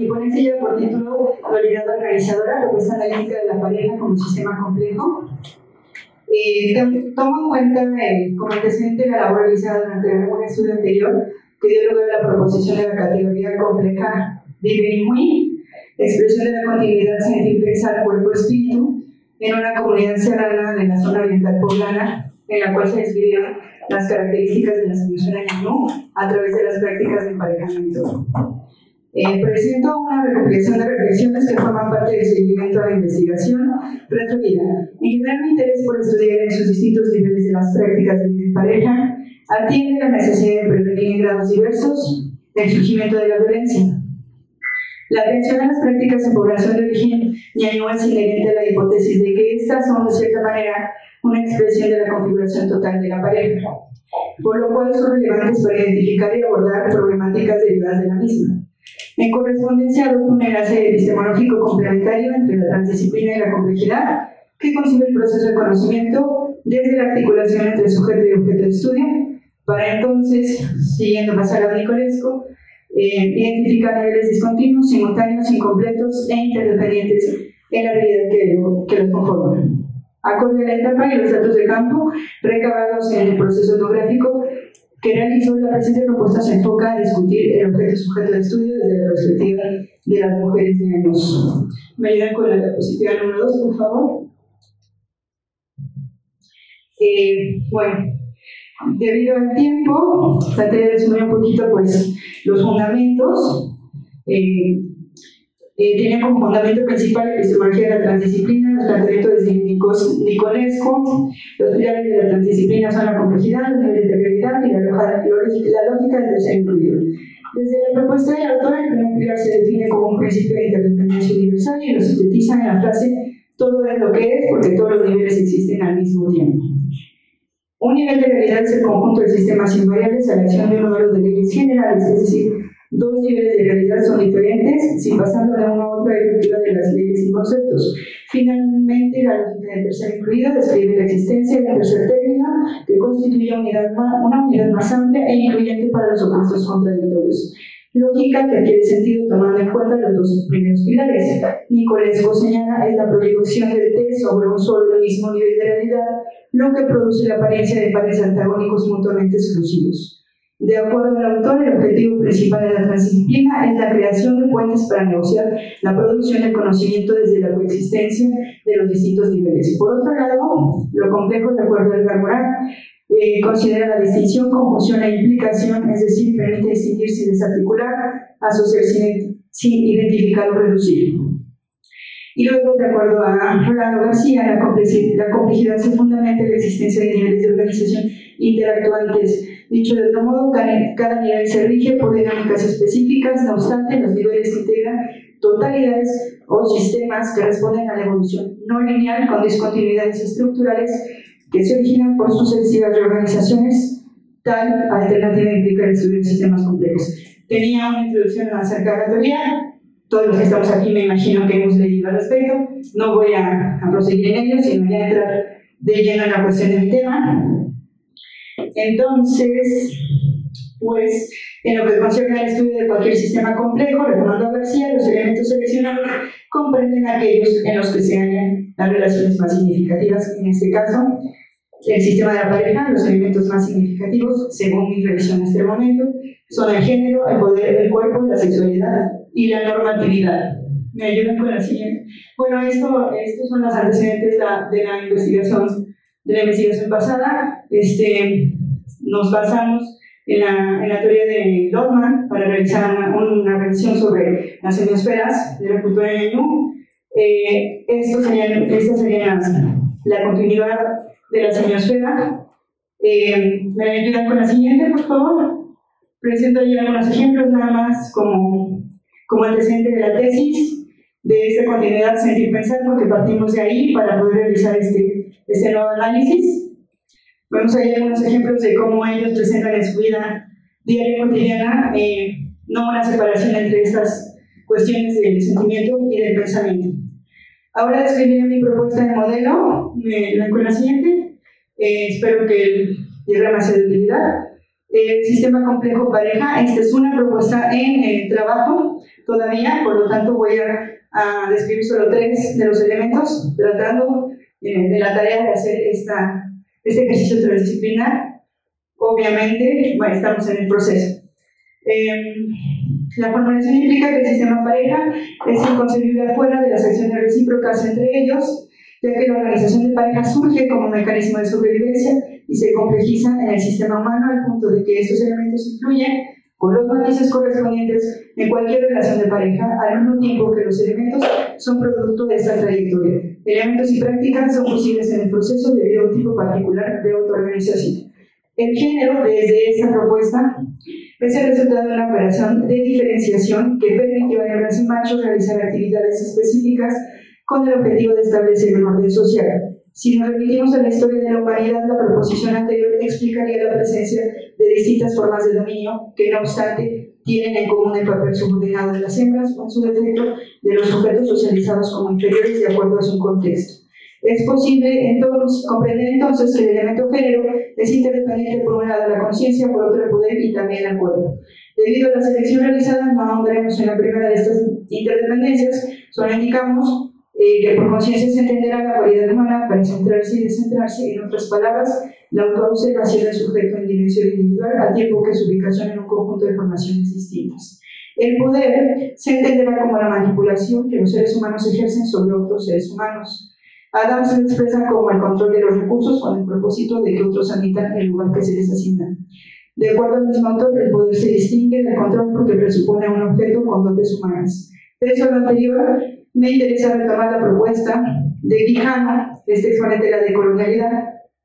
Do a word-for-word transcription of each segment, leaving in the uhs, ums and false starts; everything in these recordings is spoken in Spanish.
Mi ponencia lleva por título Dualidad organizadora, propuesta analítica de la pareja como sistema complejo. Eh, tomo en cuenta eh, como antecedente la labor realizada durante un estudio anterior que dio lugar a la proposición de la categoría compleja Viver-Muy, expresión de la continuidad sentir-pensar cuerpo-espíritu en una comunidad serrana de la zona oriental poblana, en la cual se describieron las características de la semiosfera Ñañú a través de las prácticas de emparejamiento. Eh, presento una recopilación de reflexiones que forman parte del seguimiento a la investigación referida. En general, mi interés por estudiar en sus distintos niveles de las prácticas de vida en pareja atiende la necesidad de prevenir en grados diversos el surgimiento de la violencia. La atención a las prácticas en población de origen ñañú es inherente a la hipótesis de que estas son, de cierta manera, una expresión de la configuración total de la pareja, por lo cual son relevantes para identificar y abordar problemáticas derivadas de la misma. En correspondencia, adopto un enlace epistemológico complementario entre la transdisciplina y la complejidad que concibe el proceso de conocimiento desde la articulación entre sujeto y objeto de estudio, para entonces, siguiendo Pascal Nicolescu, eh, identificar niveles discontinuos, simultáneos, incompletos e interdependientes en la realidad que, que los conforman. Acorde a la etapa y los datos de campo recabados en el proceso etnográfico que realizó, la presente propuesta se enfoca a discutir el objeto sujeto de estudio desde la perspectiva de las mujeres ñañús. ¿Me ayudan con la diapositiva número dos, por favor? Eh, bueno, debido al tiempo, traté de resumir un poquito pues, los fundamentos. Eh, Eh, tenía como fundamento principal la epistemología de la transdisciplina, los planteamientos de Nicolescu. Los pilares de la transdisciplina son la complejidad, los niveles de realidad y la, la, la lógica del tercer incluido. Desde la propuesta del autor, el primer pilar se define como un principio de interdependencia universal y lo sintetiza en la frase: todo es lo que es porque todos los niveles existen al mismo tiempo. Un nivel de realidad es el conjunto de sistemas invariables a la acción de un número de leyes generales, es decir, dos niveles de realidad son diferentes si pasando de una a otra hay ruptura de las leyes y conceptos. Finalmente, la lógica del tercer incluido describe la existencia del tercer término que constituye una unidad, más, una unidad más amplia e incluyente para los opuestos contradictorios. Lógica que adquiere sentido tomando en cuenta los dos primeros pilares. Nicolescu señala es la proyección del T sobre un solo y mismo nivel de realidad, lo que produce la apariencia de pares antagónicos mutuamente exclusivos. De acuerdo al autor, el objetivo principal de la transdisciplina es la creación de puentes para negociar la producción del conocimiento desde la coexistencia de los distintos niveles. Por otro lado, lo complejo, de acuerdo al Garborán, eh, considera la distinción, conjunción e implicación, es decir, permite distinguir sin desarticular, asociar sin, sin identificar o reducir. Y luego, de acuerdo a Rolando García, la complejidad, la complejidad se fundamenta en la existencia de niveles de organización interactuantes. Dicho de otro modo, cada, cada nivel se rige por dinámicas específicas, no obstante, los niveles integran totalidades o sistemas que responden a la evolución no lineal con discontinuidades estructurales que se originan por sucesivas reorganizaciones. Tal alternativa implica el estudio de sistemas complejos. Tenía una introducción acerca de la teoría. Todos los que estamos aquí me imagino que hemos leído al respecto. No voy a, a proseguir en ello, sino ya entrar de lleno en la cuestión de mi tema. Entonces, pues, en lo que concierne al estudio de cualquier sistema complejo, retomando a García, los elementos seleccionados comprenden aquellos en los que se hallan las relaciones más significativas. En este caso, el sistema de la pareja, los elementos más significativos, según mi revisión en este momento, son el género, el poder, el cuerpo, la sexualidad y la normatividad. ¿Me ayudan con la siguiente? Bueno, esto, estos son los antecedentes de la, de la investigación de la investigación pasada. Este, nos basamos en la, en la teoría de Lotman para realizar una, una revisión sobre las semiosferas de la cultura ñañú. Eh, estos serían, esta sería la continuidad de la semiosfera. Eh, ¿Me ayudan con la siguiente, por favor? Presento ya algunos ejemplos nada más como, como antecedente de la tesis de esta continuidad sentir-pensar, porque partimos de ahí para poder realizar este, este nuevo análisis. Vemos ahí algunos ejemplos de cómo ellos presentan en su vida diaria y cotidiana eh, no una separación entre estas cuestiones del sentimiento y del pensamiento. Ahora describiré mi propuesta de modelo. Me lo con la siguiente. Eh, espero que el diagrama sea de utilidad. El sistema complejo pareja, esta es una propuesta en eh, trabajo todavía, por lo tanto voy a, a describir solo tres de los elementos, tratando eh, de la tarea de hacer esta, este ejercicio transdisciplinar. Obviamente, bueno, estamos en el proceso. Eh, la formulación implica que el sistema pareja es inconcebible afuera de las acciones recíprocas entre ellos, ya que la organización de pareja surge como mecanismo de sobrevivencia y se complejiza en el sistema humano al punto de que estos elementos influyen con los matices correspondientes en cualquier relación de pareja, al mismo tiempo que los elementos son producto de esta trayectoria. Elementos y prácticas son posibles en el proceso debido a un tipo particular de autoorganización. El género, desde esta propuesta, es el resultado de una operación de diferenciación que permitió a hembras y machos realizar actividades específicas con el objetivo de establecer un orden social. Si nos remitimos a la historia de la humanidad, la proposición anterior explicaría la presencia de distintas formas de dominio que, no obstante, tienen en común el papel subordinado de las hembras o, en su defecto, de los sujetos socializados como inferiores de acuerdo a su contexto. Es posible entonces, comprender entonces que el elemento género es interdependiente por un lado la conciencia, por otro el poder y también el acuerdo. Debido a la selección realizada, no ahondaremos en la primera de estas interdependencias, solo indicamos eh, que por conciencia se entenderá la cualidad humana para centrarse y descentrarse, en otras palabras, la autoobservación del sujeto en dimensión individual, al tiempo que su ubicación en un conjunto de formaciones distintas. El poder se entenderá como la manipulación que los seres humanos ejercen sobre otros seres humanos. Adam se expresa como el control de los recursos con el propósito de que otros habitan el lugar que se les asigna. De acuerdo al mismo autor, el poder se distingue del control porque presupone un objeto con dotes humanas. Eso a lo anterior, me interesa retomar la propuesta de Quijano, este exponente de la decolonialidad,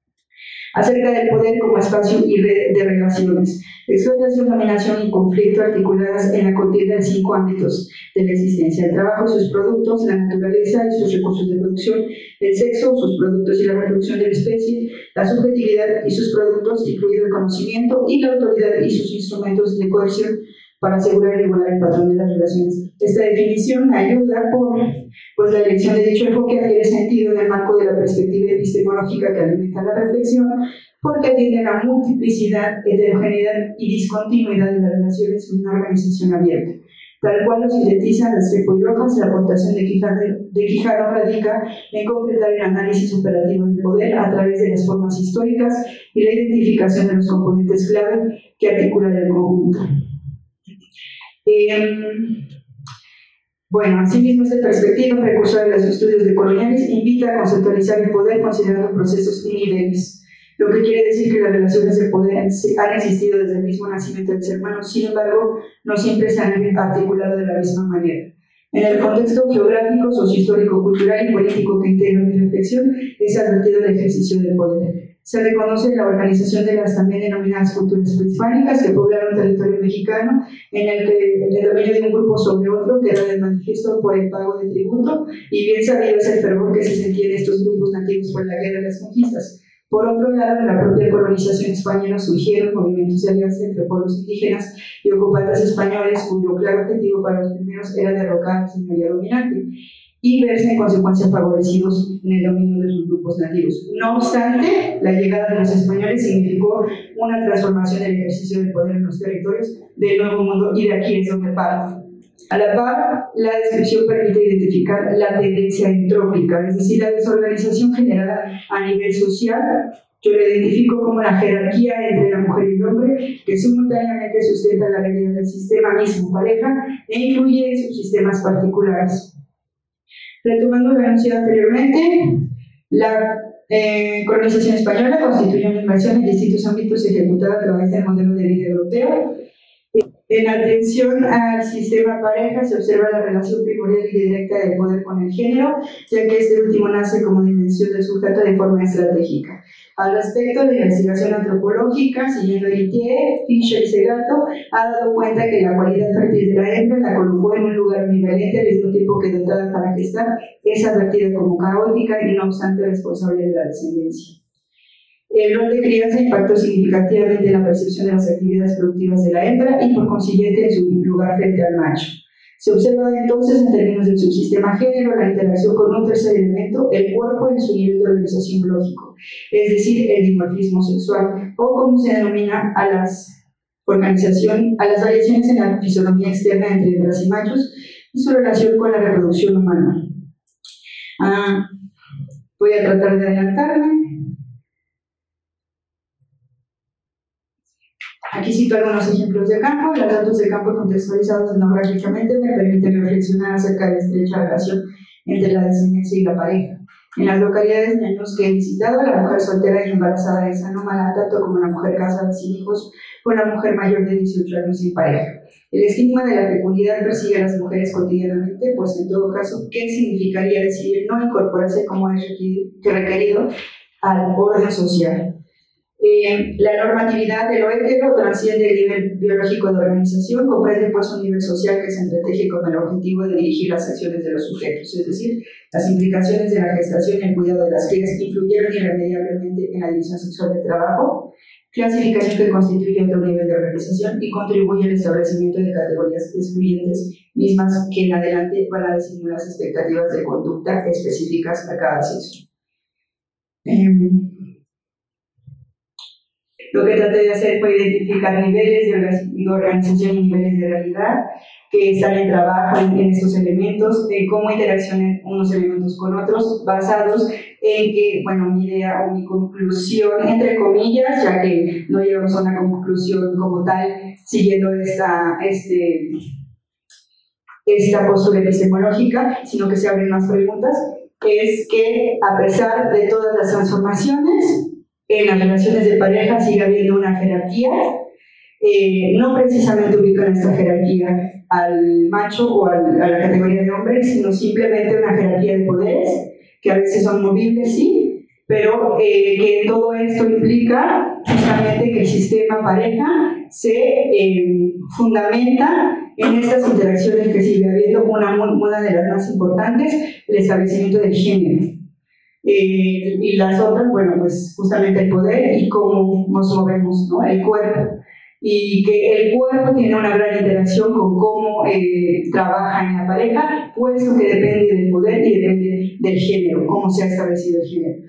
acerca del poder como espacio y red de relaciones, explotación, dominación y conflicto articuladas en la contienda de cinco ámbitos de la existencia: el trabajo, sus productos, la naturaleza y sus recursos de producción, el sexo, sus productos y la reproducción de la especie, la subjetividad y sus productos, incluido el conocimiento, y la autoridad y sus instrumentos de coerción para asegurar y regular el patrón de las relaciones. Esta definición ayuda por pues, la elección de dicho enfoque adquiere sentido en el marco de la perspectiva epistemológica que alimenta la reflexión, porque atiende a la multiplicidad, heterogeneidad y discontinuidad de las relaciones en una organización abierta. Tal cual lo sintetizan Restrepo y Rojas, la aportación de Quijano, de Quijano radica en concretar el análisis operativo del poder a través de las formas históricas y la identificación de los componentes clave que articulan el conjunto. Eh, bueno, asimismo, esta perspectiva, precursora de los estudios decoloniales, invita a conceptualizar el poder considerando procesos y niveles, lo que quiere decir que las relaciones de poder han existido desde el mismo nacimiento del ser humano, sin embargo, no siempre se han articulado de la misma manera. En el contexto geográfico, sociohistórico, cultural y político que integra mi reflexión, es advertido el ejercicio del poder. Se reconoce la organización de las también denominadas culturas prehispánicas que poblaron territorio mexicano, en el que el dominio de un grupo sobre otro queda de manifiesto por el pago de tributo, y bien sabido es el fervor que se sentía en estos grupos nativos por la guerra de las conquistas. Por otro lado, en la propia colonización española surgieron movimientos de alianza entre pueblos indígenas y ocupantes españoles, cuyo claro objetivo para los primeros era derrocar a la señoría dominante y verse en consecuencia favorecidos en el dominio de sus grupos nativos. No obstante, la llegada de los españoles significó una transformación del ejercicio del poder en los territorios del Nuevo Mundo, y de aquí es donde parto. A la par, la descripción permite identificar la tendencia entrópica, es decir, la desorganización generada a nivel social. Yo la identifico como la jerarquía entre la mujer y el hombre, que simultáneamente sustenta la realidad del sistema mismo pareja e incluye subsistemas particulares. Retomando lo anunciado anteriormente, la eh, colonización española constituye una invasión en distintos ámbitos ejecutada a través del modelo de vida europeo. En atención al sistema pareja se observa la relación primordial y directa del poder con el género, ya que este último nace como dimensión del sujeto de forma estratégica. Al respecto, la investigación antropológica, siguiendo Itier, Fischer y Segato, ha dado cuenta que la cualidad fértil de la hembra la colocó en un lugar ambivalente al mismo tiempo que dotada para gestar, es advertida como caótica y no obstante responsable de la descendencia. El rol de crianza impactó significativamente en la percepción de las actividades productivas de la hembra y por consiguiente en su lugar frente al macho. Se observa entonces en términos del subsistema género la interacción con un tercer elemento, el cuerpo en su nivel de organización biológico, es decir, el dimorfismo sexual, o como se denomina a las organización, a las variaciones en la fisonomía externa entre hembras y machos y su relación con la reproducción humana. Ah, voy a tratar de adelantarme. Aquí cito algunos ejemplos de campo. Los datos de campo contextualizados etnográficamente me permiten reflexionar acerca de la estrecha relación entre la descendencia y la pareja. En las localidades ñaños que he visitado, la mujer soltera y embarazada es anómala tanto como la mujer casada sin hijos o la mujer mayor de dieciocho años sin pareja. El estigma de la fecundidad persigue a las mujeres cotidianamente, pues en todo caso, ¿qué significaría decidir no incorporarse como es requerido al orden social? Eh, la normatividad de lo hetero trasciende el nivel biológico de organización, comprende pues un nivel social que se entreteje con el objetivo de dirigir las acciones de los sujetos, es decir, las implicaciones de la gestación y el cuidado de las crías influyeron irremediablemente en la división sexual del trabajo, clasificación que constituye otro nivel de organización y contribuye al establecimiento de categorías excluyentes mismas que en adelante van a designar las expectativas de conducta específicas a cada sexo. Eh, Lo que traté de hacer fue identificar niveles de organización y niveles de realidad que están en trabajo en, en estos elementos, en cómo interaccionan unos elementos con otros, basados en que, bueno, mi idea o mi conclusión, entre comillas, ya que no llegamos a una conclusión como tal, siguiendo esta, este, esta postura epistemológica, sino que se abren más preguntas, es que a pesar de todas las transformaciones, en las relaciones de pareja sigue habiendo una jerarquía, eh, no precisamente ubican esta jerarquía al macho o al, a la categoría de hombre, sino simplemente una jerarquía de poderes, que a veces son movibles, sí, pero eh, que todo esto implica justamente que el sistema pareja se eh, fundamenta en estas interacciones que sigue habiendo, una, una de las más importantes, el establecimiento del género. Eh, y las otras, bueno, pues justamente el poder y cómo nos movemos, ¿no? El cuerpo. Y que el cuerpo tiene una gran interacción con cómo eh, trabaja en la pareja, puesto que depende del poder y depende del género, cómo se ha establecido el género.